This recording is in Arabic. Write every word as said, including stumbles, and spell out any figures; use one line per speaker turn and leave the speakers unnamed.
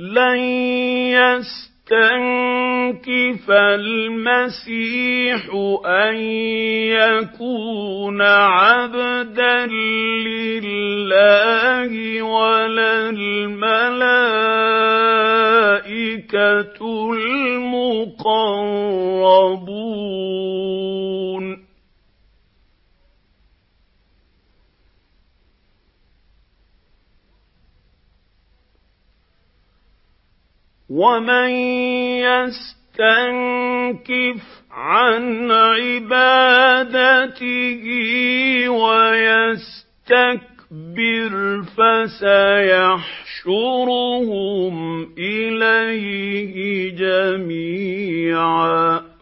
لن يستنكف المسيح أن يكون عبدا لله ولا الملائكة المقربون ومن يستنكف عن عبادته ويستكبر فسيحشرهم إليه جميعا